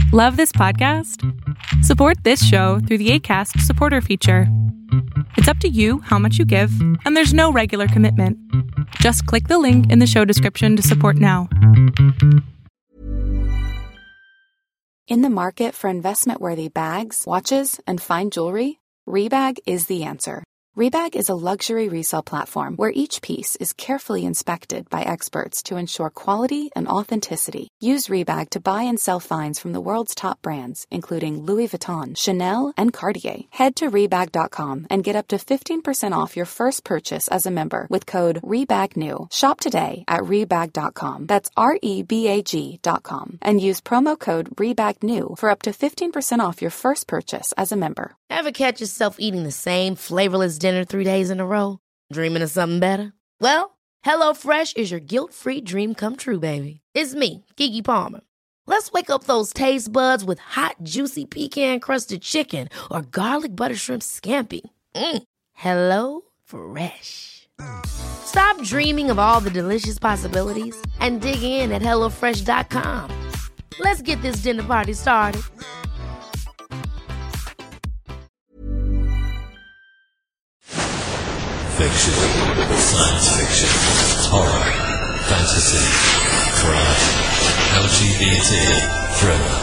Love this podcast? Support this show through the Acast supporter feature. It's up to you how much you give, and there's no regular commitment. Just click the link in the show description to support now. In the market for investment-worthy bags, watches, and fine jewelry, Rebag is the answer. Rebag is a luxury resale platform where each piece is carefully inspected by experts to ensure quality and authenticity. Use Rebag to buy and sell finds from the world's top brands, including Louis Vuitton, Chanel, and Cartier. Head to Rebag.com and get up to 15% off your first purchase as a member with code REBAGNEW. Shop today at Rebag.com. That's REBAG.com. And use promo code REBAGNEW for up to 15% off your first purchase as a member. Ever catch yourself eating the same flavorless dinner 3 days in a row? Dreaming of something better? Well, HelloFresh is your guilt-free dream come true, baby. It's me, Keke Palmer. Let's wake up those taste buds with hot, juicy pecan-crusted chicken or garlic butter shrimp scampi. Hello Fresh. Stop dreaming of all the delicious possibilities and dig in at HelloFresh.com. Let's get this dinner party started. Fiction, science fiction, horror, fantasy, crime, LGBT, thriller.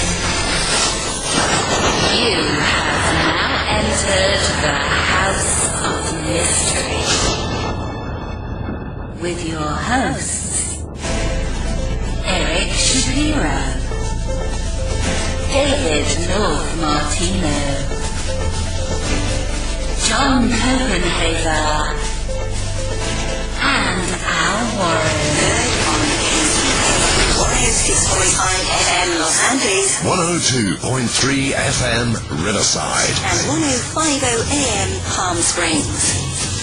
You have now entered the House of Mystery with your hosts, Eric Shapiro, David North Martino, John Copenhaver, and Al Warren. On 106.5 FM Los Angeles, 102.3 FM Riverside, and 105.0 AM Palm Springs.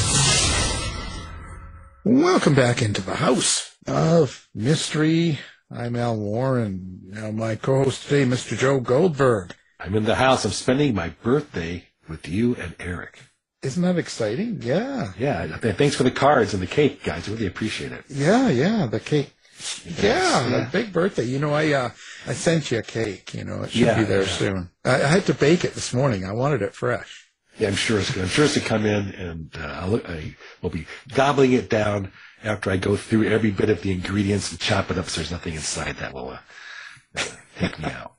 Welcome back into the House of Mystery. I'm Al Warren. Now my co-host today, Mr. Joe Goldberg. I'm in the house. I'm spending my birthday with you and Eric. Isn't that exciting? Yeah. Yeah. Thanks for the cards and the cake, guys. Really appreciate it. Yeah. The cake. Yeah. Big birthday. You know, I sent you a cake. You know, it should be there soon. I had to bake it this morning. I wanted it fresh. Yeah, I'm sure it's good. I'm sure it's to come in, and I will be gobbling it down after I go through every bit of the ingredients and chop it up so there's nothing inside that will take me out.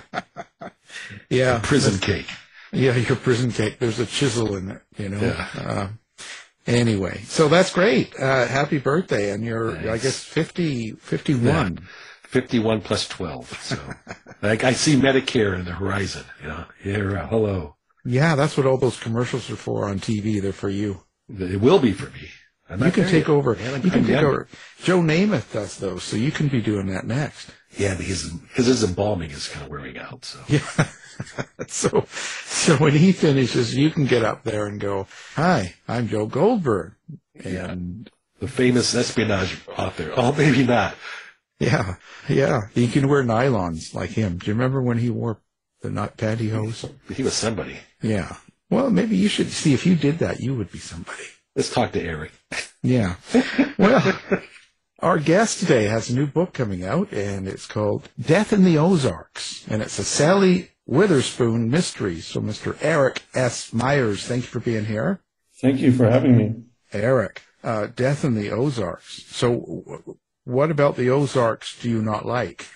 Yeah. Prison cake. Yeah, your prison cake. There's a chisel in it, you know. Yeah. Anyway, so that's great. Happy birthday. And you're, nice. I guess, 51. Yeah, 51 plus 12. So like I see Medicare in the horizon, you know. Yeah, hello. Yeah, that's what all those commercials are for on TV. They're for you. It will be for me. You can take over. You can take over. Joe Namath does those, so you can be doing that next. Yeah, because his embalming is kind of wearing out. So yeah. So when he finishes, you can get up there and go, "Hi, I'm Joe Goldberg," and the famous espionage author. Oh, maybe not. Yeah. You can wear nylons like him. Do you remember when he wore the pantyhose? He was somebody. Yeah. Well, maybe you should see if you did that, you would be somebody. Let's talk to Eric. Yeah. Well, our guest today has a new book coming out, and it's called Death in the Ozarks, and it's a Sally Witherspoon mystery. So, Mr. Eric S. Myers, thank you for being here. Thank you for having me. Eric, Death in the Ozarks. So, what about the Ozarks do you not like?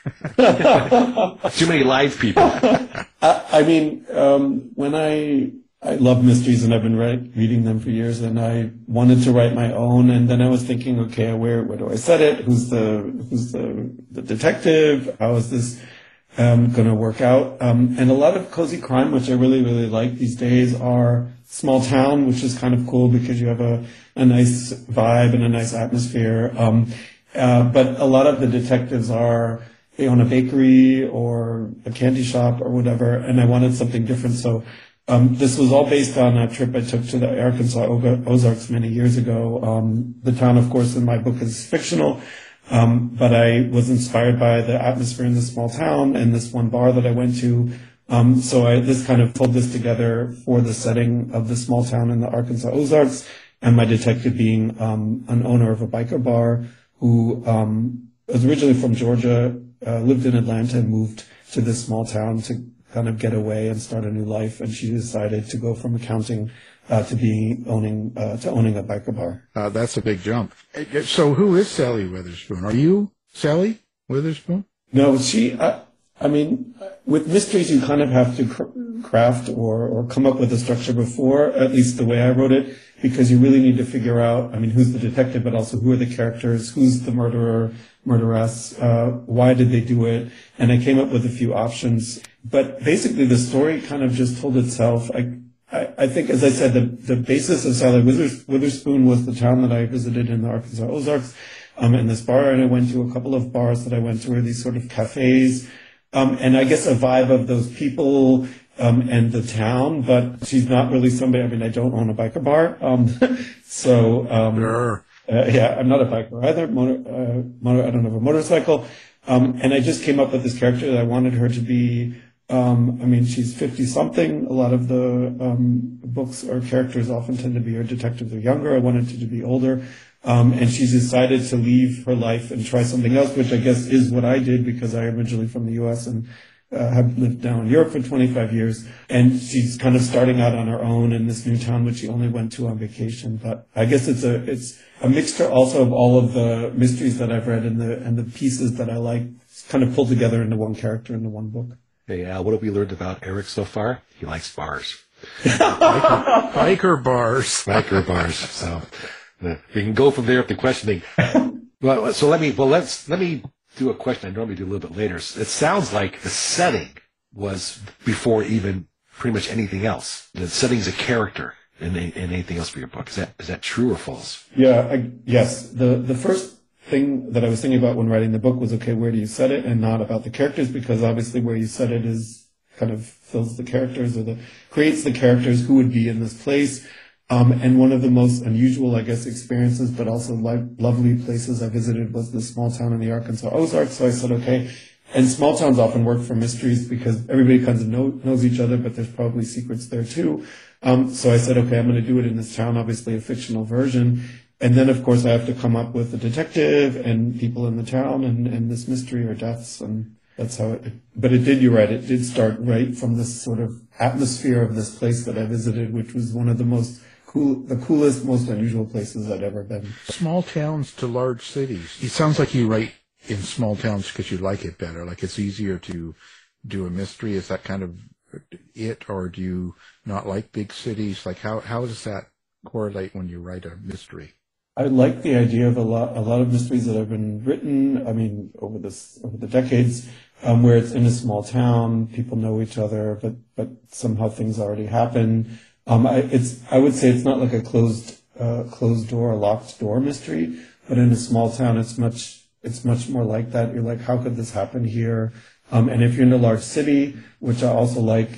Too many live people. I mean, when I love mysteries, and I've been reading them for years, and I wanted to write my own, and then I was thinking, okay, where do I set it? Who's the detective? How is this going to work out? And a lot of cozy crime, which I really, really like these days, are small town, which is kind of cool because you have a nice vibe and a nice atmosphere. But a lot of the detectives they own a bakery or a candy shop or whatever, and I wanted something different. So this was all based on a trip I took to the Arkansas Ozarks many years ago. The town, of course, in my book is fictional, but I was inspired by the atmosphere in this small town and this one bar that I went to. So I just kind of pulled this together for the setting of the small town in the Arkansas Ozarks, and my detective being an owner of a biker bar who was originally from Georgia, lived in Atlanta and moved to this small town to kind of get away and start a new life. And she decided to go from accounting to owning a biker bar. That's a big jump. So who is Sally Witherspoon? Are you Sally Witherspoon? No, I mean, with mysteries, you kind of have to craft or come up with a structure before, at least the way I wrote it, because you really need to figure out, I mean, who's the detective, but also who are the characters, who's the murderer, murderess, why did they do it? And I came up with a few options. But basically, the story kind of just told itself. I think, as I said, the basis of Sally Witherspoon was the town that I visited in the Arkansas Ozarks, and this bar, and I went to a couple of bars that I went to were these sort of cafes, and I guess a vibe of those people, and the town, but she's not really somebody, I mean, I don't own a biker bar, yeah, I'm not a biker either, I don't have a motorcycle, and I just came up with this character that I wanted her to be. I mean, she's 50-something. A lot of the books or characters often tend to be, or detectives are younger. I wanted her to be older. And she's decided to leave her life and try something else, which I guess is what I did because I am originally from the U.S. and have lived down in Europe for 25 years. And she's kind of starting out on her own in this new town, which she only went to on vacation. But I guess it's a mixture also of all of the mysteries that I've read and the pieces that I like kind of pulled together into one character into one book. Hey, Al, what have we learned about Eric so far? He likes bars. Biker bars. Biker bars. So we can go from there up to questioning. Well, so let me do a question I normally do a little bit later. It sounds like the setting was before even pretty much anything else. The setting's a character in anything else for your book. Is that true or false? Yeah, yes. The first thing that I was thinking about when writing the book was, okay, where do you set it, and not about the characters, because obviously where you set it is kind of fills the characters or creates the characters who would be in this place. And one of the most unusual, I guess, experiences, but also lovely places I visited was this small town in the Arkansas Ozarks. So I said, okay, and small towns often work for mysteries because everybody kind of knows each other, but there's probably secrets there too. So I said, okay, I'm going to do it in this town, obviously a fictional version. And then, of course, I have to come up with a detective and people in the town and this mystery or deaths. And that's how but it did, you're right, it did start right from this sort of atmosphere of this place that I visited, which was one of the coolest, most unusual places I'd ever been. Small towns to large cities. It sounds like you write in small towns because you like it better. Like it's easier to do a mystery. Is that kind of it, or do you not like big cities? Like how does that correlate when you write a mystery? I like the idea of a lot of mysteries that have been written, I mean, over the decades, where it's in a small town, people know each other, but somehow things already happen. I would say it's not like a closed door, locked door mystery, but in a small town, it's much more like that. You're like, how could this happen here? And if you're in a large city, which I also like,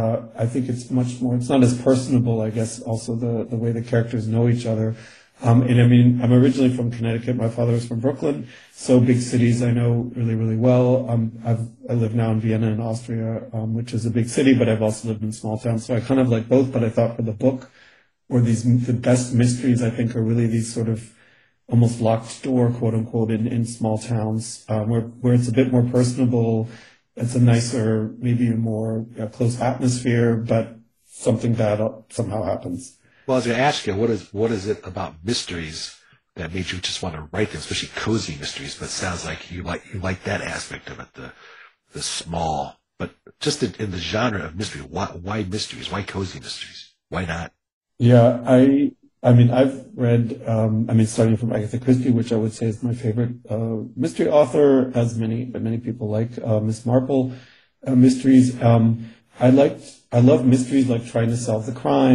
I think it's much more, it's not as personable, I guess, also the way the characters know each other. And I mean, I'm originally from Connecticut. My father was from Brooklyn. So big cities I know really, really well. I live now in Vienna in Austria, which is a big city, but I've also lived in small towns. So I kind of like both, but I thought for the book, or the best mysteries, I think, are really these sort of almost locked door, quote unquote, in small towns, where it's a bit more personable. It's a nicer, maybe a more close atmosphere, but something bad somehow happens. Well, I was going to ask you, what is it about mysteries that made you just want to write them, especially cozy mysteries? But it sounds like you like that aspect of it, the small, but just in the genre of mystery. Why mysteries? Why cozy mysteries? Why not? Yeah, I mean, I've read, starting from Agatha Christie, which I would say is my favorite mystery author, as many people like Miss Marple mysteries. I love mysteries like trying to solve the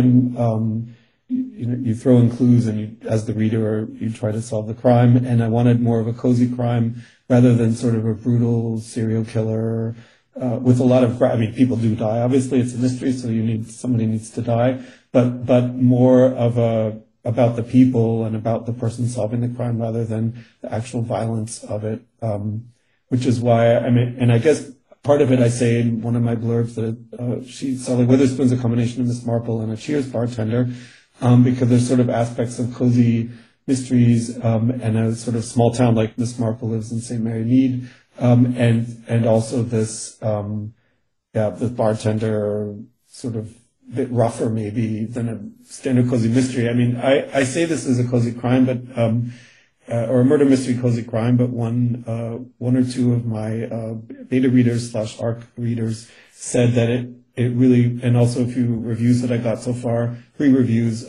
crime. You throw in clues and you, as the reader, you try to solve the crime. And I wanted more of a cozy crime rather than sort of a brutal serial killer, with a lot of, people do die. Obviously it's a mystery, so somebody needs to die, but more of about the people and about the person solving the crime rather than the actual violence of it. Which is why, and I guess part of it I say in one of my blurbs that Sally Witherspoon's a combination of Miss Marple and a Cheers bartender, because there's sort of aspects of cozy mysteries, and a sort of small town like Miss Marple lives in St. Mary Mead, and also this, the bartender sort of bit rougher maybe than a standard cozy mystery. I mean, I say this is a cozy crime, but, or a murder mystery cozy crime, but one or two of my, beta readers / ARC readers said that it really, and also a few reviews that I got so far, 3 reviews,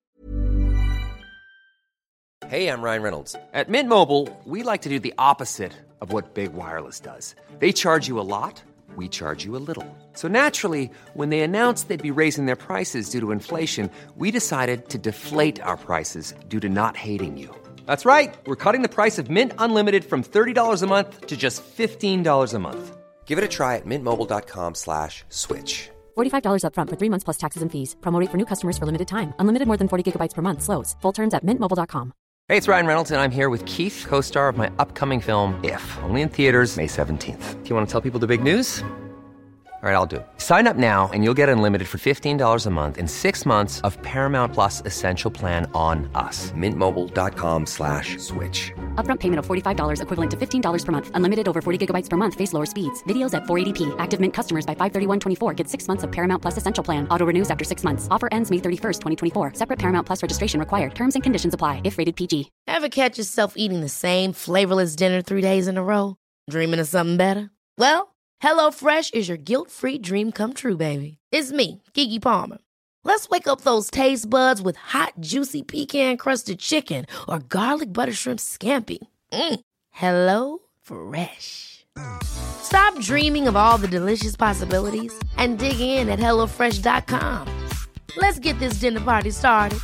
Hey, I'm Ryan Reynolds. At Mint Mobile, we like to do the opposite of what Big Wireless does. They charge you a lot, we charge you a little. So naturally, when they announced they'd be raising their prices due to inflation, we decided to deflate our prices due to not hating you. That's right. We're cutting the price of Mint Unlimited from $30 a month to just $15 a month. Give it a try at mintmobile.com/switch. $45 up front for 3 months plus taxes and fees. Promo rate for new customers for limited time. Unlimited more than 40 gigabytes per month. Slows full terms at mintmobile.com. Hey, it's Ryan Reynolds, and I'm here with Keith, co-star of my upcoming film, If, only in theaters May 17th. Do you want to tell people the big news? All right, I'll do it. Sign up now and you'll get unlimited for $15 a month and 6 months of Paramount Plus Essential Plan on us. mintmobile.com/switch. Upfront payment of $45 equivalent to $15 per month. Unlimited over 40 gigabytes per month. Face lower speeds. Videos at 480p. Active Mint customers by 531.24 get 6 months of Paramount Plus Essential Plan. Auto renews after 6 months. Offer ends May 31st, 2024. Separate Paramount Plus registration required. Terms and conditions apply if rated PG. Ever catch yourself eating the same flavorless dinner 3 days in a row? Dreaming of something better? Well, HelloFresh is your guilt-free dream come true, baby. It's me, Keke Palmer. Let's wake up those taste buds with hot, juicy pecan-crusted chicken or garlic butter shrimp scampi. Hello Fresh. Stop dreaming of all the delicious possibilities and dig in at HelloFresh.com. Let's get this dinner party started.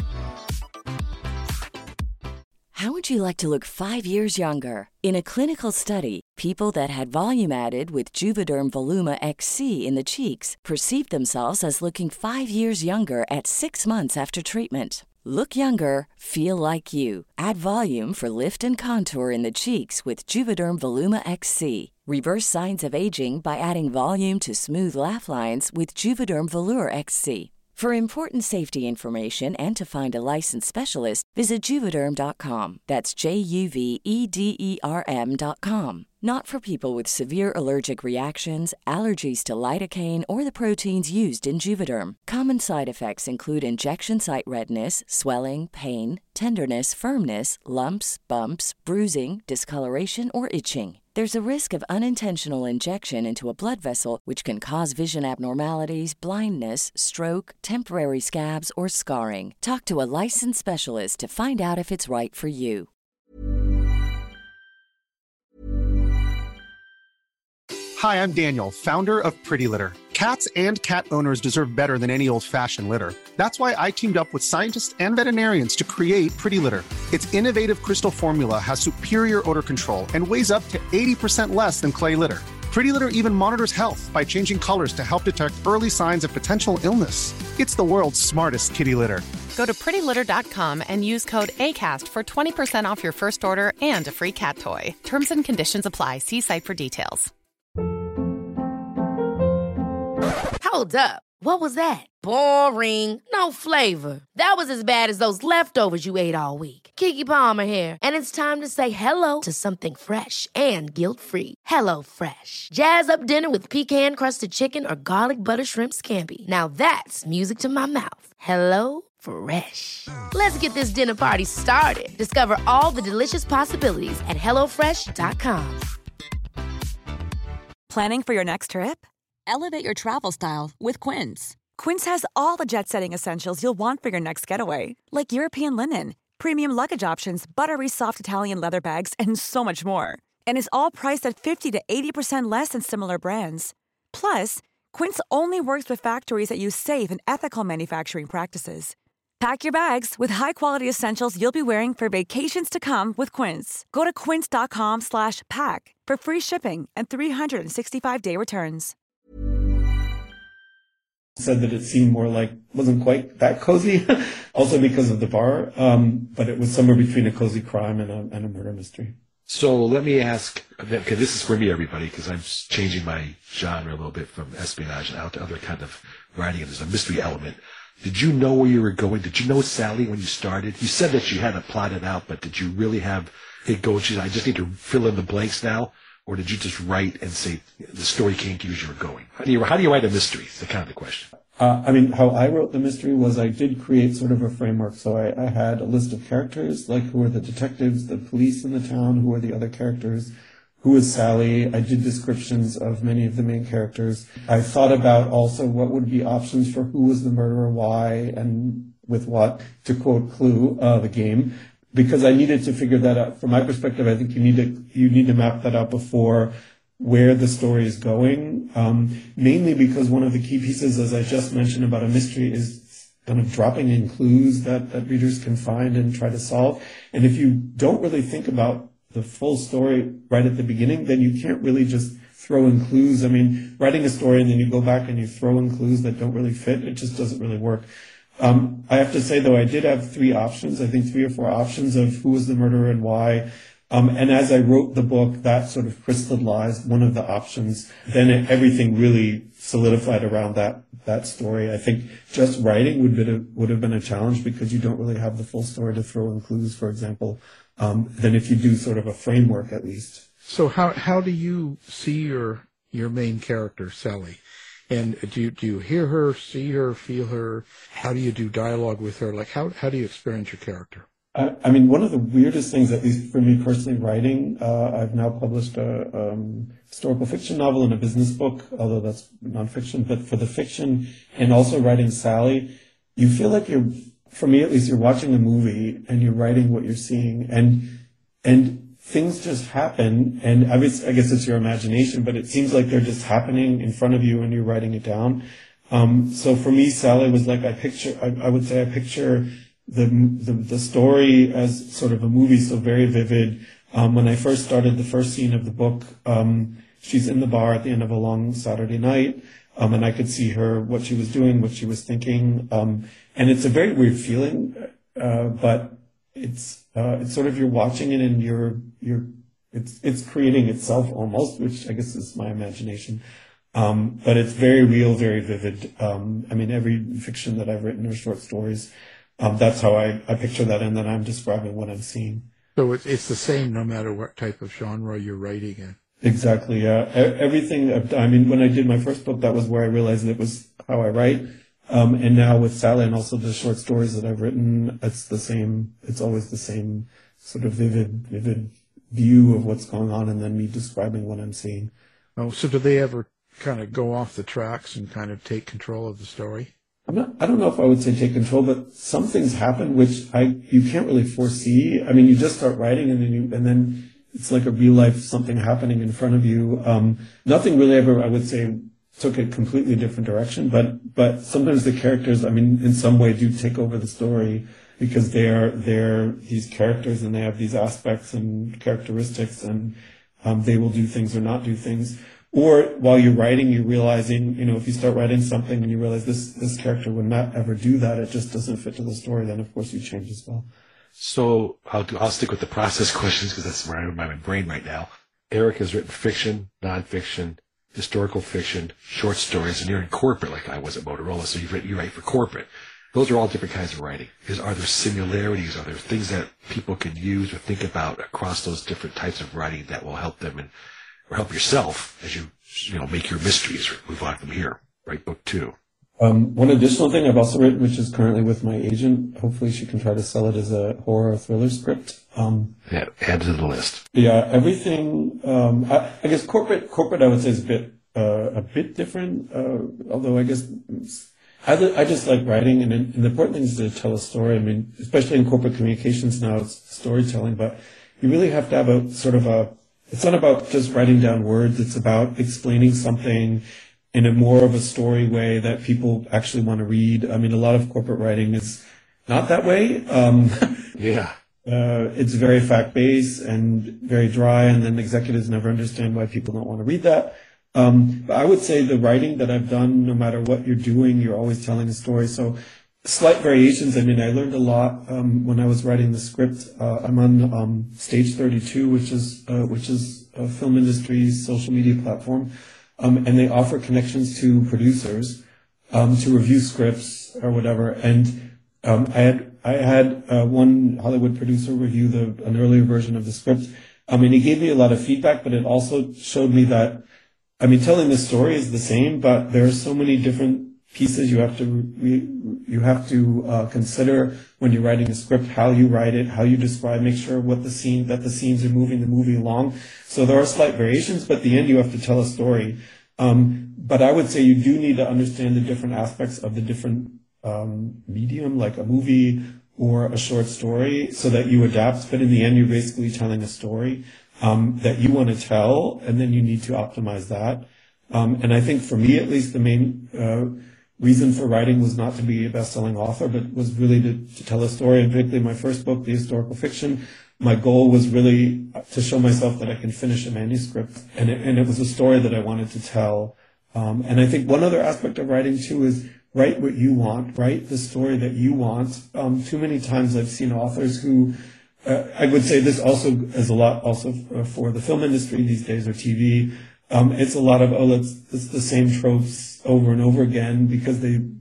How would you like to look 5 years younger? In a clinical study, people that had volume added with Juvederm Voluma XC in the cheeks perceived themselves as looking 5 years younger at 6 months after treatment. Look younger, feel like you. Add volume for lift and contour in the cheeks with Juvederm Voluma XC. Reverse signs of aging by adding volume to smooth laugh lines with Juvederm Volure XC. For important safety information and to find a licensed specialist, visit Juvederm.com. That's JUVEDERM.com. Not for people with severe allergic reactions, allergies to lidocaine, or the proteins used in Juvederm. Common side effects include injection site redness, swelling, pain, tenderness, firmness, lumps, bumps, bruising, discoloration, or itching. There's a risk of unintentional injection into a blood vessel, which can cause vision abnormalities, blindness, stroke, temporary scabs, or scarring. Talk to a licensed specialist to find out if it's right for you. Hi, I'm Daniel, founder of Pretty Litter. Cats and cat owners deserve better than any old-fashioned litter. That's why I teamed up with scientists and veterinarians to create Pretty Litter. Its innovative crystal formula has superior odor control and weighs up to 80% less than clay litter. Pretty Litter even monitors health by changing colors to help detect early signs of potential illness. It's the world's smartest kitty litter. Go to prettylitter.com and use code ACAST for 20% off your first order and a free cat toy. Terms and conditions apply. See site for details. Hold up. What was that? Boring. No flavor. That was as bad as those leftovers you ate all week. Keke Palmer here, and it's time to say hello to something fresh and guilt-free. Hello Fresh. Jazz up dinner with pecan-crusted chicken or garlic butter shrimp scampi. Now that's music to my mouth. Hello Fresh. Let's get this dinner party started. Discover all the delicious possibilities at HelloFresh.com. Planning for your next trip? Elevate your travel style with Quince. Quince has all the jet-setting essentials you'll want for your next getaway, like European linen, premium luggage options, buttery soft Italian leather bags, and so much more. And is all priced at 50 to 80% less than similar brands. Plus, Quince only works with factories that use safe and ethical manufacturing practices. Pack your bags with high-quality essentials you'll be wearing for vacations to come with Quince. Go to quince.com/pack for free shipping and 365-day returns. Said that it seemed more like, wasn't quite that cozy, also because of the bar, but it was somewhere between a cozy crime and a murder mystery. So let me ask, okay, this is for me, everybody, because I'm changing my genre a little bit from espionage out to other kind of writing, and there's a mystery element. Did you know where you were going? Did you know Sally when you started? You said that you had it plotted out, but did you really have it go? I just need to fill in the blanks now. or did you just write and say the story came to you as you were going? How do you write a mystery? It's the kind of the question. How I wrote the mystery was I did create sort of a framework. So I had a list of characters, like who are the detectives, the police in the town, who are the other characters, who is Sally. I did descriptions of many of the main characters. I thought about also what would be options for who was the murderer, why, and with what, to quote Clue, the game, because I needed to figure that out. From my perspective, I think you need to map that out before where the story is going, mainly because one of the key pieces, as I just mentioned about a mystery, is kind of dropping in clues that readers can find and try to solve. And if you don't really think about the full story right at the beginning, then you can't really just throw in clues. I mean, writing a story and then you go back and you throw in clues that don't really fit, it just doesn't really work. I have to say, though, I did have 3 options, I think 3 or 4 options of who was the murderer and why. And as I wrote the book, that sort of crystallized one of the options. Then everything really solidified around that story. I think just writing would have been a challenge because you don't really have the full story to throw in clues, for example, than if you do sort of a framework at least. So how do you see your main character, Sally? And do you hear her, see her, feel her? How do you do dialogue with her? Like how do you experience your character? I mean, one of the weirdest things, at least for me personally, writing, I've now published a historical fiction novel and a business book, although that's nonfiction. But for the fiction and also writing Sally, you feel like for me at least, you're watching a movie and you're writing what you're seeing, and things just happen. And I guess it's your imagination, but it seems like they're just happening in front of you and you're writing it down. So for me, Sally was like I would say I picture the story as sort of a movie, so very vivid. When I first started the first scene of the book, she's in the bar at the end of a long Saturday night, and I could see her, what she was doing, what she was thinking, and it's a very weird feeling, but it's sort of you're watching it and it's creating itself almost, which I guess is my imagination. But it's very real, very vivid. I mean, every fiction that I've written or short stories, that's how I picture that, and then I'm describing what I'm seeing. So it's the same no matter what type of genre you're writing in. Exactly, yeah. Everything, I mean, when I did my first book, that was where I realized it was how I write. And now with Sally and also the short stories that I've written, it's the same. It's always the same sort of vivid view of what's going on, and then me describing what I'm seeing. Oh, so do they ever kind of go off the tracks and kind of take control of the story? I don't know if I would say take control, but some things happen which you can't really foresee. I mean, you just start writing and then it's like a real life something happening in front of you. Nothing really ever, I would say, took a completely different direction, but sometimes the characters, I mean, in some way do take over the story because they're these characters and they have these aspects and characteristics, and they will do things or not do things. Or while you're writing, you're realizing, if you start writing something and you realize this character would not ever do that, it just doesn't fit to the story, then of course you change as well. So I'll stick with the process questions because that's where I'm in my brain right now. Eric has written fiction, nonfiction, historical fiction, short stories, and you're in corporate like I was at Motorola, so you write for corporate. Those are all different kinds of writing. Are there similarities? Are there things that people can use or think about across those different types of writing that will help them or help yourself as you make your mysteries or move on from here? Write book 2. One additional thing I've also written, which is currently with my agent, hopefully she can try to sell it as a horror thriller script. Yeah, add to the list. Yeah, everything. I guess corporate I would say is a bit different. Although I guess I just like writing, and the important thing is to tell a story. I mean, especially in corporate communications now, it's storytelling, but you really have to have it's not about just writing down words. It's about explaining something in a more of a story way that people actually want to read. I mean, a lot of corporate writing is not that way. Yeah. It's very fact-based and very dry, and then executives never understand why people don't want to read that. But I would say the writing that I've done, no matter what you're doing, you're always telling a story. So slight variations. I mean, I learned a lot when I was writing the script. I'm on Stage 32, which is a film industry's social media platform. And they offer connections to producers to review scripts or whatever. And I had one Hollywood producer review an earlier version of the script, And he gave me a lot of feedback, but it also showed me that, telling the story is the same, but there are so many different pieces you have to consider when you're writing a script, how you write it, how you describe, make sure that the scenes are moving the movie along. So there are slight variations, but at the end you have to tell a story. But I would say you do need to understand the different aspects of the different medium, like a movie or a short story, so that you adapt. But in the end, you're basically telling a story that you want to tell, and then you need to optimize that. And I think for me, at least, the main reason for writing was not to be a best-selling author, but was really to tell a story. And particularly my first book, The Historical Fiction, my goal was really to show myself that I can finish a manuscript, and it was a story that I wanted to tell. And I think one other aspect of writing too is write what you want, write the story that you want. Too many times I've seen authors who, I would say this also is a lot also for the film industry these days, or TV. It's a lot of, it's the same tropes over and over again, because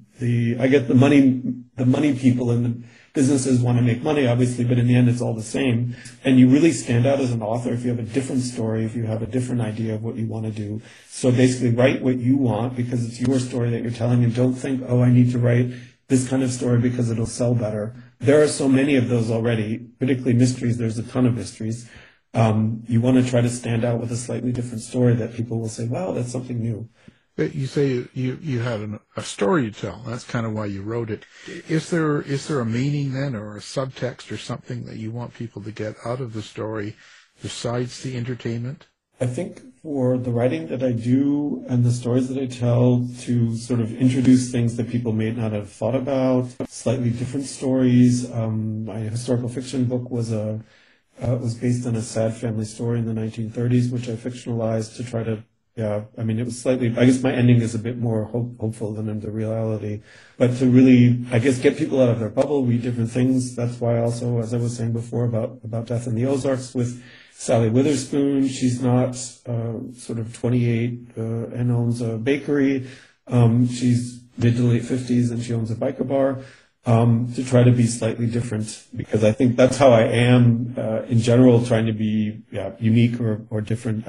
I get the money people and the businesses want to make money, obviously, but in the end it's all the same. And you really stand out as an author if you have a different story, if you have a different idea of what you want to do. So basically write what you want, because it's your story that you're telling, and don't think, I need to write this kind of story because it'll sell better. There are so many of those already, particularly mysteries. There's a ton of mysteries. You want to try to stand out with a slightly different story that people will say, wow, that's something new. But you say you had a story to tell. That's kind of why you wrote it. Is there a meaning then, or a subtext or something that you want people to get out of the story besides the entertainment? I think for the writing that I do and the stories that I tell, to sort of introduce things that people may not have thought about, slightly different stories. My historical fiction book was based on a sad family story in the 1930s, which I fictionalized to try to, it was slightly, I guess my ending is a bit more hopeful than in the reality, but to really, I guess, get people out of their bubble, read different things. That's why also, as I was saying before about Death in the Ozarks with Sally Witherspoon, she's not sort of 28 and owns a bakery. She's mid to late 50s and she owns a biker bar. To try to be slightly different, because I think that's how I am in general, trying to be unique or different,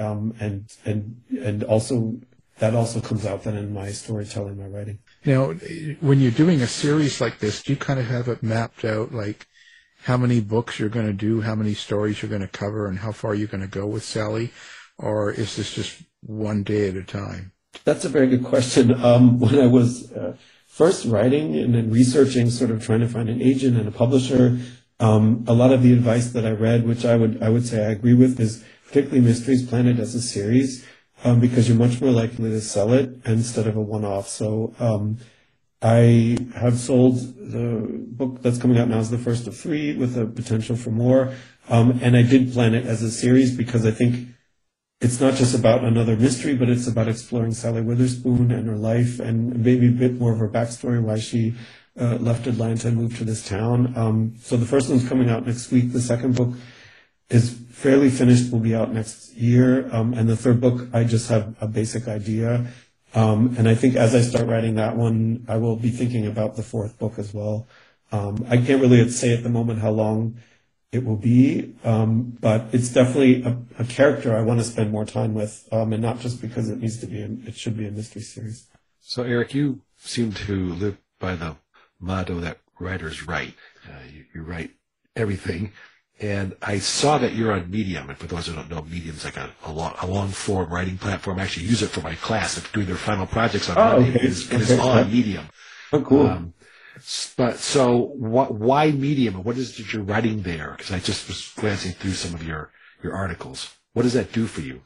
and also that also comes out then in my storytelling, my writing. Now, when you're doing a series like this, do you kind of have it mapped out, like how many books you're going to do, how many stories you're going to cover, and how far you're going to go with Sally, or is this just one day at a time? That's a very good question. When I was first writing and then researching, sort of trying to find an agent and a publisher, a lot of the advice that I read, which I would say I agree with, is particularly Mysteries, plan it as a series, because you're much more likely to sell it instead of a one-off. So I have sold the book that's coming out now is the first of 3 with a potential for more, and I did plan it as a series because I think it's not just about another mystery, but it's about exploring Sally Witherspoon and her life, and maybe a bit more of her backstory, why she left Atlanta and moved to this town. So the first one's coming out next week. The second book is fairly finished, will be out next year. And the third book, I just have a basic idea. And I think as I start writing that one, I will be thinking about the fourth book as well. I can't really say at the moment how long it will be, but it's definitely a character I want to spend more time with, and not just because it should be a mystery series. So, Eric, you seem to live by the motto that writers write. You write everything, and I saw that you're on Medium. And for those who don't know, Medium's like a long-form writing platform. I actually use it for my class. If doing their final projects on Monday, okay. It is on Medium. Oh, cool. But so, why Medium? What is it you're writing there? Because I just was glancing through some of your articles. What does that do for you?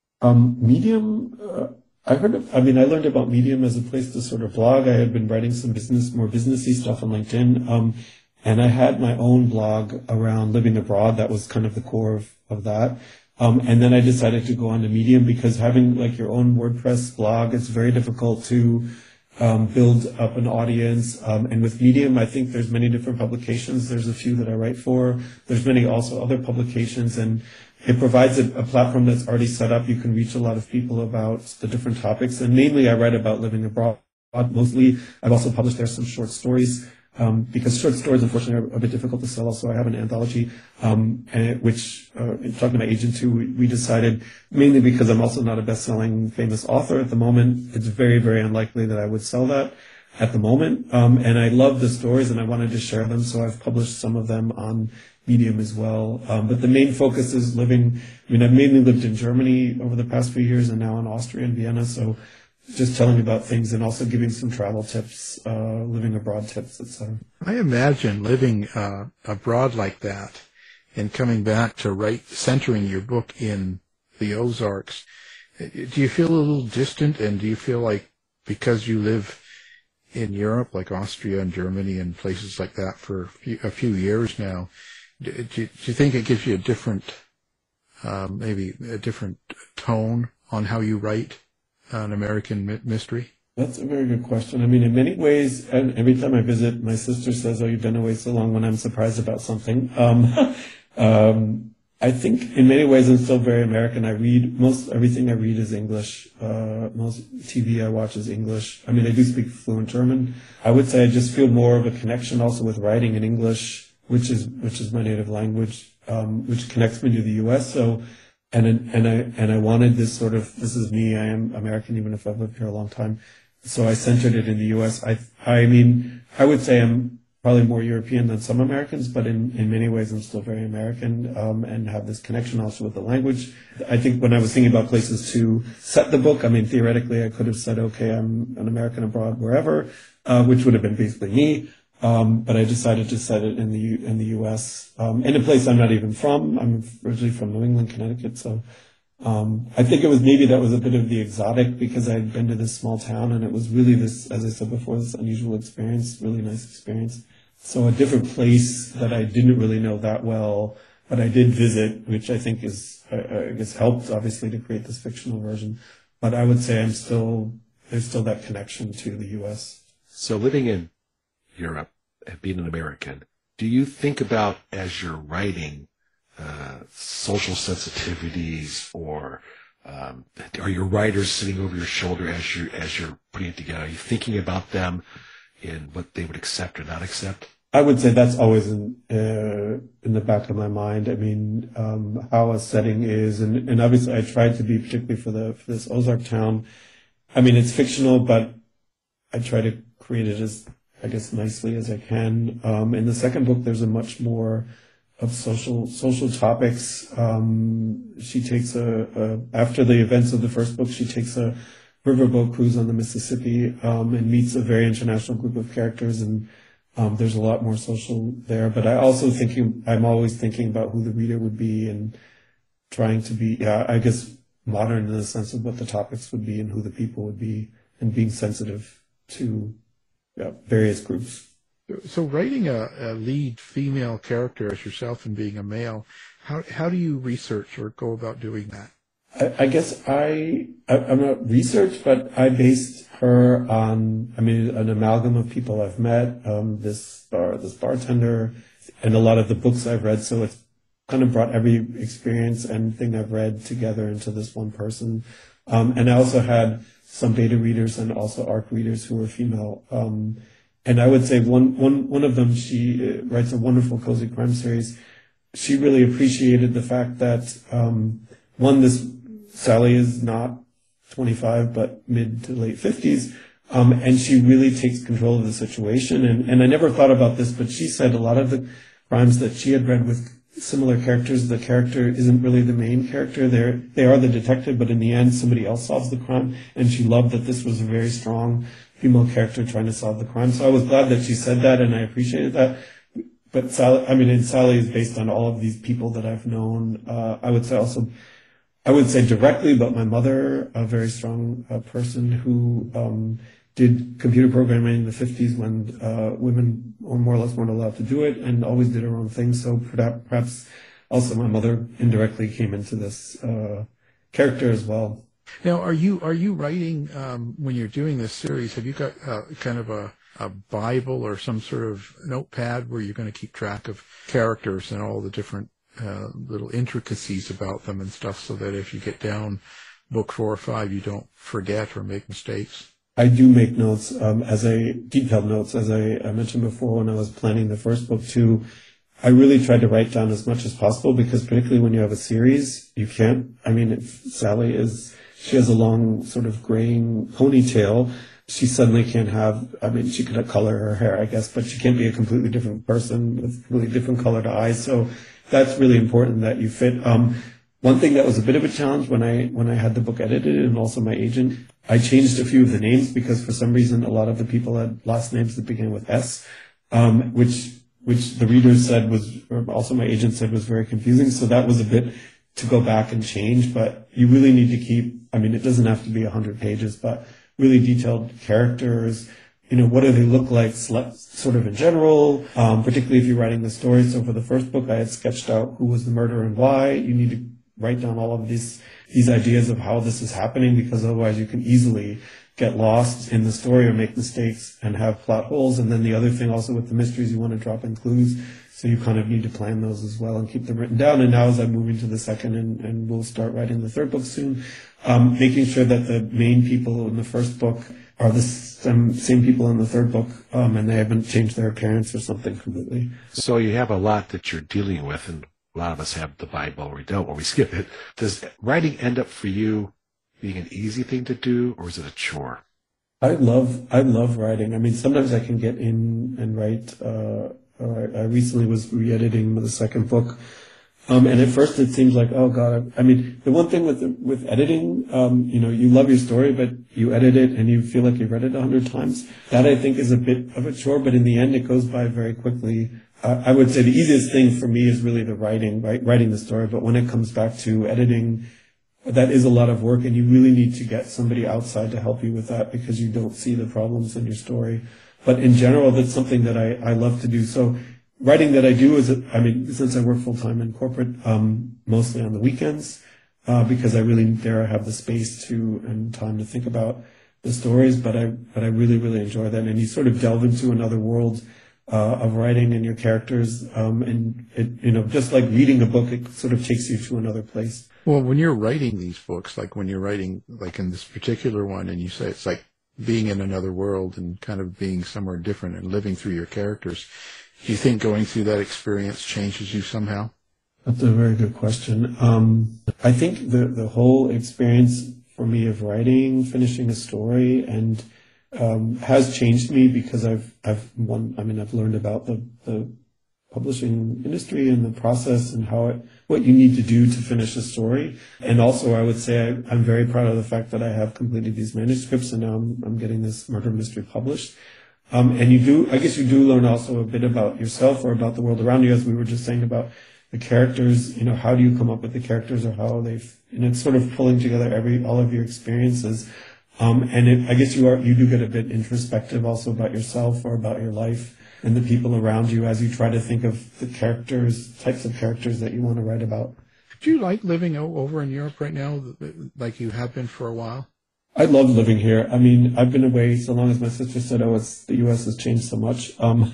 Medium. I learned about Medium as a place to sort of blog. I had been writing some more businessy stuff on LinkedIn, and I had my own blog around living abroad. That was kind of the core of that. And then I decided to go on to Medium because having like your own WordPress blog, it's very difficult to build up an audience. And with Medium, I think there's many different publications. There's a few that I write for. There's many also other publications, and it provides a platform that's already set up. You can reach a lot of people about the different topics. And mainly I write about living abroad mostly. I've also published there some short stories. because short stories, unfortunately, are a bit difficult to sell. So I have an anthology, which, talking to my agent too, we decided, mainly because I'm also not a best-selling famous author at the moment, it's very, very unlikely that I would sell that at the moment. And I love the stories and I wanted to share them. So I've published some of them on Medium as well. But the main focus is I've mainly lived in Germany over the past few years and now in Austria and Vienna. So just telling about things and also giving some travel tips, living abroad tips, etc. I imagine living abroad like that and coming back to centering your book in the Ozarks. Do you feel a little distant, and do you feel like because you live in Europe, like Austria and Germany and places like that for a few years now, do you think it gives you a different, maybe a different tone on how you write an American mystery? That's a very good question. I mean, in many ways, and every time I visit, my sister says, "Oh, you've been away so long," when I'm surprised about something. I think in many ways I'm still very American. Most everything I read is English. Most TV I watch is English. I mean, I do speak fluent German. I would say I just feel more of a connection also with writing in English, which is my native language, which connects me to the U.S. So, and I wanted this is me. I am American, even if I've lived here a long time. So I centered it in the U.S. I mean, I would say I'm probably more European than some Americans, but in many ways I'm still very American, and have this connection also with the language. I think when I was thinking about places to set the book, I mean, theoretically I could have said, okay, I'm an American abroad wherever, which would have been basically me. But I decided to set it in the U.S., in a place I'm not even from. I'm originally from New England, Connecticut, so I think that was a bit of the exotic, because I had been to this small town and it was really this, as I said before, this unusual experience, really nice experience. So a different place that I didn't really know that well, but I did visit, which I think I guess helped obviously to create this fictional version. But I would say there's still that connection to the U.S. So living in Europe and being an American, do you think about, as you're writing, social sensitivities, or are your writers sitting over your shoulder as you're putting it together? Are you thinking about them in what they would accept or not accept? I would say that's always in the back of my mind. I mean, how a setting is, and obviously I tried to be, particularly for this Ozark town. I mean, it's fictional, but I try to create it as, I guess, nicely as I can. In the second book, there's a much more of social topics. She takes after the events of the first book, she takes a riverboat cruise on the Mississippi, and meets a very international group of characters, and there's a lot more social there. But I'm always thinking about who the reader would be, and trying to be, I guess, modern in the sense of what the topics would be and who the people would be, and being sensitive to various groups. So writing a lead female character as yourself and being a male, how do you research or go about doing that? I guess I'm not research, but I based her on, an amalgam of people I've met, this bartender, and a lot of the books I've read. So it's kind of brought every experience and thing I've read together into this one person. And I also had some beta readers and also ARC readers who were female. And I would say one of them, she writes a wonderful cozy crime series. She really appreciated the fact that, Sally is not 25, but mid to late 50s. And she really takes control of the situation. And I never thought about this, but she said a lot of the crimes that she had read with similar characters, the character isn't really the main character. They are the detective, but in the end, somebody else solves the crime. And she loved that this was a very strong female character trying to solve the crime. So I was glad that she said that, and I appreciated that. But Sally is based on all of these people that I've known. I would say directly, but my mother, a very strong person who did computer programming in the 50s when women more or less weren't allowed to do it, and always did her own thing. So perhaps also my mother indirectly came into this character as well. Now, are you writing, when you're doing this series, have you got kind of a Bible or some sort of notepad where you're going to keep track of characters and all the different little intricacies about them and stuff, so that if you get down book 4 or 5, you don't forget or make mistakes? I do make notes, detailed notes, as I mentioned before when I was planning the first book too. I really tried to write down as much as possible because particularly when you have a series, you can't, she has a long sort of graying ponytail. She suddenly can't have, she could color her hair, I guess, but she can't be a completely different person with really different colored eyes. So that's really important that you fit. One thing that was a bit of a challenge when I had the book edited, and also my agent, I changed a few of the names because for some reason a lot of the people had last names that began with S, which the readers said or also my agent said was very confusing. So that was a bit to go back and change, but you really need to keep, it doesn't have to be 100 pages, but really detailed characters, what do they look like sort of in general, particularly if you're writing the story. So for the first book, I had sketched out who was the murderer and why. You need to write down all of these ideas of how this is happening, because otherwise you can easily get lost in the story or make mistakes and have plot holes. And then the other thing also with the mysteries, you want to drop in clues. So you kind of need to plan those as well and keep them written down. And now as I'm moving to the second and we'll start writing the third book soon, making sure that the main people in the first book are the same people in the third book, and they haven't changed their appearance or something completely. So you have a lot that you're dealing with, and a lot of us have the Bible or we don't, or we skip it. Does writing end up for you being an easy thing to do, or is it a chore? I love writing. Sometimes I can get in and write. I recently was re-editing the second book, and at first it seems like, oh God. The one thing with editing, you love your story, but you edit it and you feel like you've read it 100 times. That I think is a bit of a chore, but in the end it goes by very quickly. I would say the easiest thing for me is really the writing the story. But when it comes back to editing, that is a lot of work, and you really need to get somebody outside to help you with that because you don't see the problems in your story. But in general, that's something that I love to do. So writing that I do is, since I work full-time in corporate, mostly on the weekends, because I really have the space and time to think about the stories, but I really, really enjoy that. And you sort of delve into another world of writing and your characters, and it, just like reading a book, it sort of takes you to another place. Well, when you're writing these books, like when you're writing, like in this particular one, and you say it's like being in another world and kind of being somewhere different and living through your characters, do you think going through that experience changes you somehow? That's a very good question. I think the whole experience for me of writing, finishing a story, and has changed me because I've learned about the publishing industry and the process and what you need to do to finish a story. And also I would say I'm very proud of the fact that I have completed these manuscripts, and now I'm getting this murder mystery published. And I guess you do learn also a bit about yourself or about the world around you, as we were just saying about the characters. How do you come up with the characters, or how it's sort of pulling together all of your experiences. I guess you do get a bit introspective also about yourself or about your life and the people around you as you try to think of the types of characters that you want to write about. Do you like living over in Europe right now, like you have been for a while? I love living here. I've been away so long, as my sister said, the U.S. has changed so much.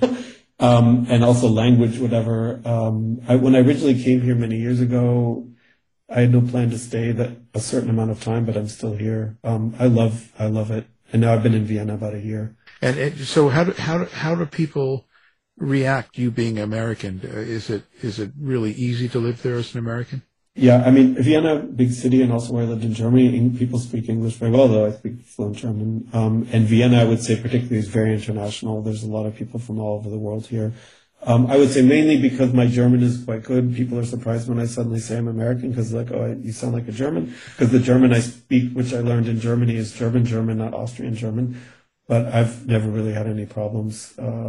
And also language, whatever. When I originally came here many years ago, I had no plan to stay a certain amount of time, but I'm still here. I love it. And now I've been in Vienna about a year. And so how do people react, you being American? Is it really easy to live there as an American? Yeah, Vienna, big city, and also where I lived in Germany, people speak English very well, though I speak fluent German. And Vienna, I would say particularly, is very international. There's a lot of people from all over the world here. I would say mainly because my German is quite good. People are surprised when I suddenly say I'm American, because you sound like a German. Because the German I speak, which I learned in Germany, is German, not Austrian German. But I've never really had any problems.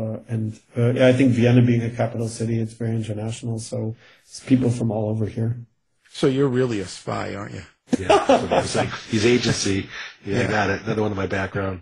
I think Vienna being a capital city, it's very international. So it's people from all over here. So you're really a spy, aren't you? Yeah. He's agency. Yeah, I got it. Another one of my background.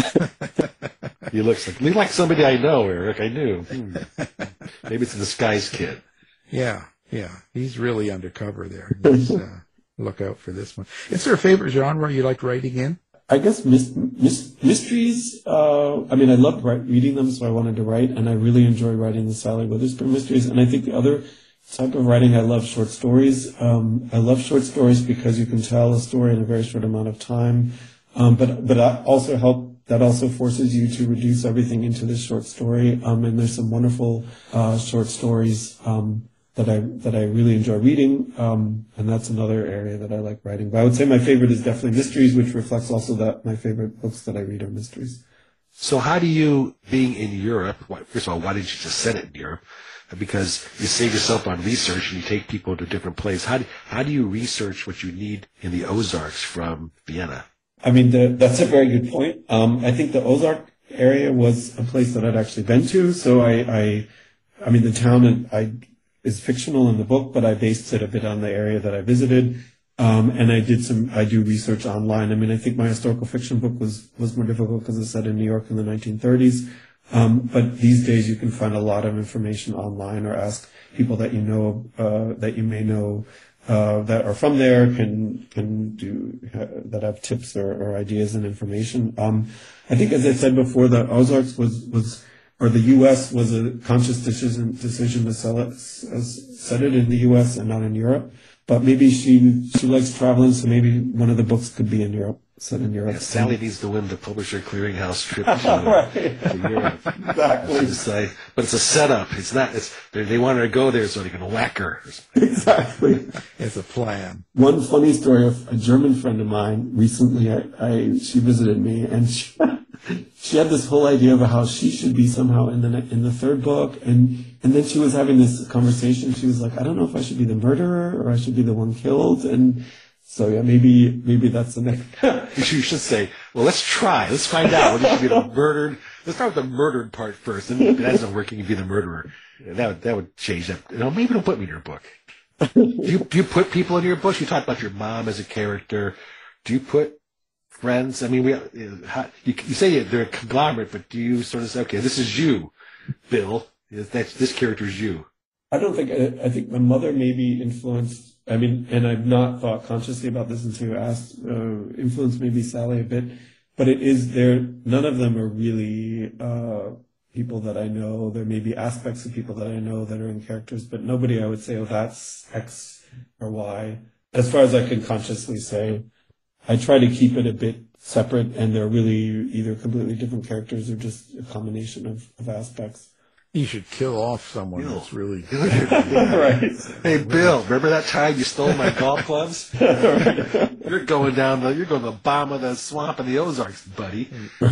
He looks like somebody I know, Eric. I knew. Maybe it's a disguise kid. Yeah. He's really undercover there. Look out for this one. Is there a favorite genre you like writing in? I guess mysteries. I love reading them, so I wanted to write, and I really enjoy writing the Sally Witherspoon mysteries. And I think the other type of writing, I love short stories. I love short stories because you can tell a story in a very short amount of time. But I also help that also forces you to reduce everything into this short story. And there's some wonderful short stories that I really enjoy reading, and that's another area that I like writing. But I would say my favorite is definitely mysteries, which reflects also that my favorite books that I read are mysteries. So how do you, being in Europe, first of all, why didn't you just set it in Europe? Because you save yourself on research and you take people to different places. How do you research what you need in the Ozarks from Vienna? I mean, that's a very good point. I think the Ozark area was a place that I'd actually been to. So I mean, the town is fictional in the book, but I based it a bit on the area that I visited. And I do research online. I mean, I think my historical fiction book was more difficult because it's set in New York in the 1930s. But these days you can find a lot of information online, or ask people that you know, that you may know, that are from there, that have tips or ideas and information. I think, as I said before, the Ozarks or the U.S. was a conscious decision to set it in the U.S. and not in Europe. But maybe she likes traveling, so maybe one of the books could be in Europe, set in Europe. Yeah, Sally needs to win the Publisher Clearinghouse trip to Europe. Exactly. But it's a setup. It's not. They want her to go there so they can whack her. Exactly. It's a plan. One funny story of a German friend of mine recently. She visited me, and she had this whole idea of how she should be somehow in the third book, and then she was having this conversation. She was like, I don't know if I should be the murderer or I should be the one killed. And so, yeah, maybe that's the next. You should say, well, let's try. Let's find out whether you should be the murdered. Let's start with the murdered part first. And if that's not working, you be the murderer. That would change that. Maybe don't put me in your book. Do you put people in your books? You talk about your mom as a character. Do you put friends? I mean, you say they're a conglomerate, but do you sort of say, okay, this is you, Bill. This character is you. I don't think. I think my mother maybe influenced. I mean, and I've not thought consciously about this until you asked. Influenced maybe Sally a bit, but it is there. None of them are really people that I know. There may be aspects of people that I know that are in characters, but nobody I would say, oh, that's X or Y. As far as I can consciously say, I try to keep it a bit separate, and they're really either completely different characters or just a combination of aspects. You should kill off someone that's really right. Hey, Bill, remember that time you stole my golf clubs? You're going to the bottom of the swamp in the Ozarks, buddy.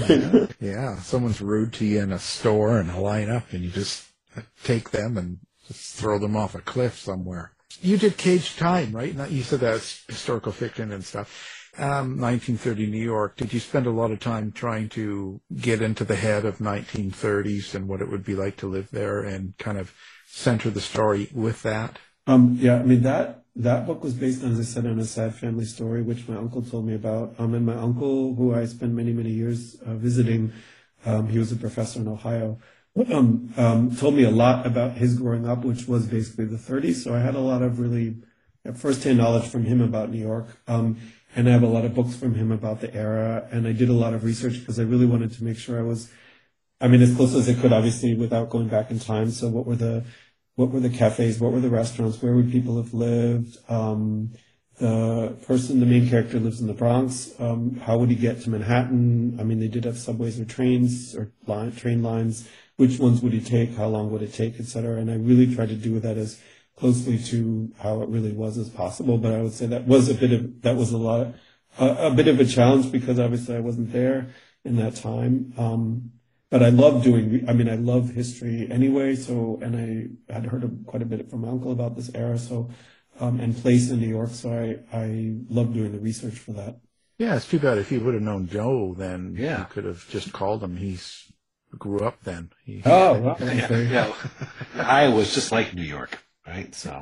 Yeah, someone's rude to you in a store and a lineup, and you just take them and just throw them off a cliff somewhere. You did Caged Time, right? You said that's historical fiction and stuff. 1930 New York. Did you spend a lot of time trying to get into the head of 1930s and what it would be like to live there, and kind of center the story with that? Yeah, I mean, that book was based, as I said, on a sad family story, which my uncle told me about. And my uncle, who I spent many, many years visiting, he was a professor in Ohio, told me a lot about his growing up, which was basically the 30s. So I had a lot of really first-hand knowledge from him about New York. And I have a lot of books from him about the era, and I did a lot of research because I really wanted to make sure I was, as close as I could, obviously, without going back in time. So what were the cafes? What were the restaurants? Where would people have lived? The main character lives in the Bronx. How would he get to Manhattan? I mean, they did have subways or trains or train lines. Which ones would he take? How long would it take, et cetera? And I really tried to do that as closely to how it really was as possible. But I would say that was a bit of a challenge because obviously I wasn't there in that time. But I love I love history anyway. So, and I had heard quite a bit from my uncle about this era. So, and place in New York. So I love doing the research for that. Yeah, it's too bad. If you would have known Joe, then you could have just called him. He grew up then. Wow. Yeah. Iowa's just like New York. Right, so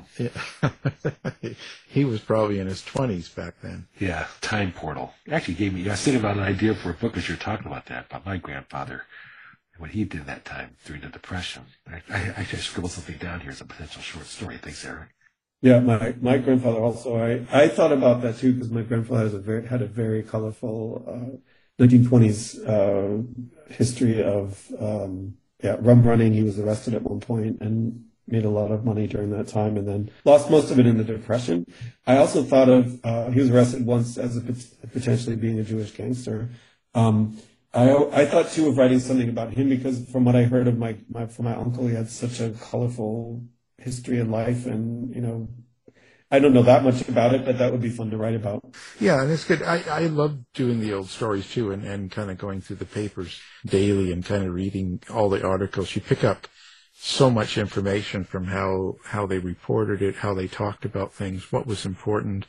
he was probably in his 20s back then. Yeah, time portal. Actually gave me. I was thinking about an idea for a book as you're talking about that, about my grandfather, and what he did that time during the Depression. I just scribbled something down here as a potential short story. Thanks, Eric. Yeah, my grandfather also. I thought about that too because my grandfather had a very colorful 1920s history of rum running. He was arrested at one point and made a lot of money during that time and then lost most of it in the Depression. I also thought of, he was arrested once as potentially being a Jewish gangster. I I thought too of writing something about him because from what I heard of from my uncle, he had such a colorful history in life, and I don't know that much about it, but that would be fun to write about. Yeah, and it's good. I love doing the old stories too, and kind of going through the papers daily and kind of reading all the articles. You pick up so much information from how they reported it, how they talked about things, what was important.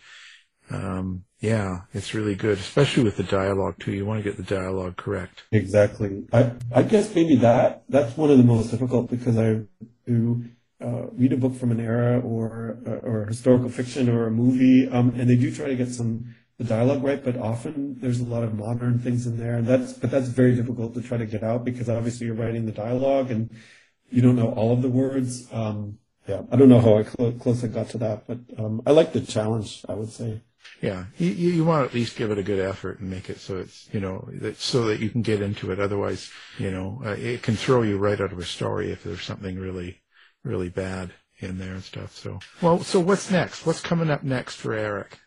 Yeah, it's really good, especially with the dialogue too. You want to get the dialogue correct. Exactly. I guess maybe that's one of the most difficult because I do read a book from an era or historical fiction or a movie, and they do try to get the dialogue right, but often there's a lot of modern things in there, and that's very difficult to try to get out because obviously you're writing the dialogue and you don't know all of the words. Yeah, I don't know how close I got to that, but I like the challenge, I would say. Yeah, you want to at least give it a good effort and make it so it's, so that you can get into it. Otherwise, it can throw you right out of a story if there's something really, really bad in there and stuff. So what's next? What's coming up next for Eric?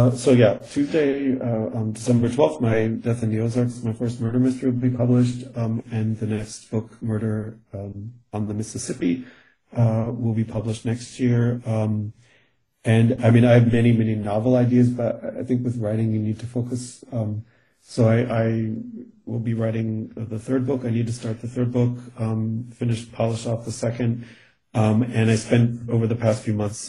Tuesday, on December 12th, my Death in the Ozarks, my first murder mystery will be published, and the next book, Murder on the Mississippi, will be published next year. And I mean, I have many, many novel ideas, but I think with writing, you need to focus. So I will be writing the third book. I need to start the third book, polish off the second. And I spent over the past few months,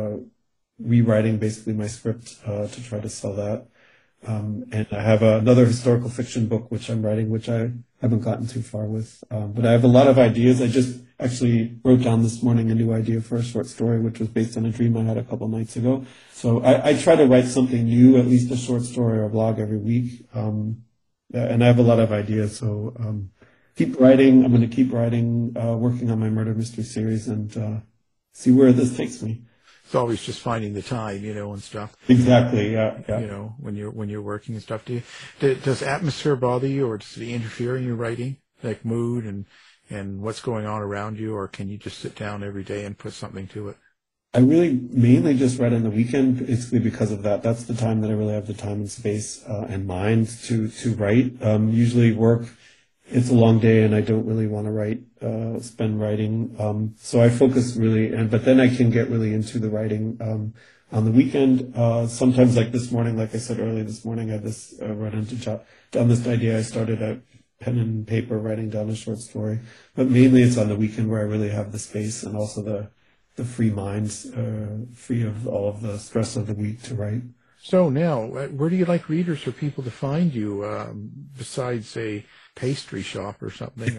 rewriting basically my script, to try to sell that. And I have another historical fiction book, which I'm writing, which I haven't gotten too far with. But I have a lot of ideas. I just actually wrote down this morning a new idea for a short story, which was based on a dream I had a couple nights ago. So I try to write something new, at least a short story or a blog every week. And I have a lot of ideas. So, keep writing. I'm going to keep writing, working on my murder mystery series and, see where this takes me. It's always just finding the time, and stuff. Exactly. Yeah. When you're working and stuff. Does atmosphere bother you, or does it interfere in your writing, like mood and what's going on around you, or can you just sit down every day and put something to it? I really mainly just write on the weekend, basically because of that. That's the time that I really have the time and space and mind to write. Usually work. It's a long day and I don't really want to spend writing. So I focus really, but then I can get really into the writing, on the weekend. Sometimes like this morning, like I said earlier this morning, I had this, down this idea. I started a pen and paper writing down a short story, but mainly it's on the weekend where I really have the space and also the free minds, free of all of the stress of the week to write. So now, where do you like readers or people to find you, besides a pastry shop or something?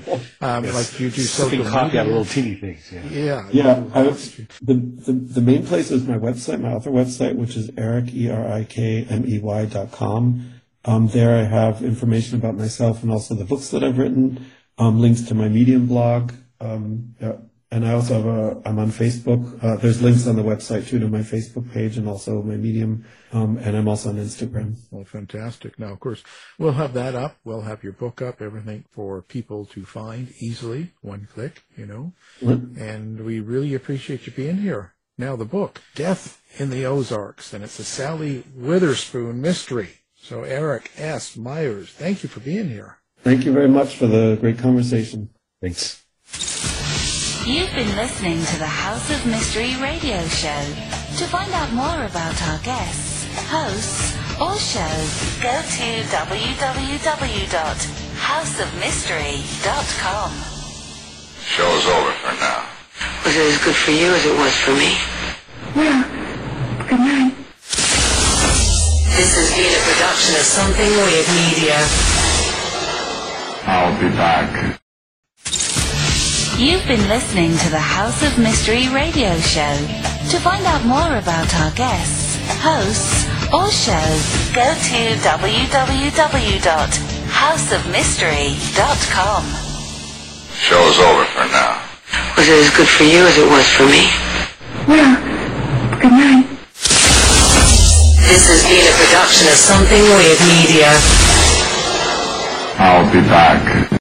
Like you do social media? Little teeny things. Yeah. The main place is my website, my author website, which is erikmey.com. There I have information about myself and also the books that I've written, links to my Medium blog. And I also have I'm on Facebook. There's links on the website too to my Facebook page and also my Medium. And I'm also on Instagram. Well, fantastic. Now, of course, we'll have that up. We'll have your book up, everything for people to find easily, one click, And we really appreciate you being here. Now, the book, Death in the Ozarks, and it's a Sally Witherspoon mystery. So, Eric S. Myers, thank you for being here. Thank you very much for the great conversation. Thanks. You've been listening to the House of Mystery radio show. To find out more about our guests, hosts, or shows, go to www.houseofmystery.com. Show's over for now. Was it as good for you as it was for me? Well, good night. This has been a production of Something Weird Media. I'll be back. You've been listening to the House of Mystery radio show. To find out more about our guests, hosts, or shows, go to www.houseofmystery.com. Show's over for now. Was it as good for you as it was for me? Well, good night. This has been a production of Something Weird Media. I'll be back.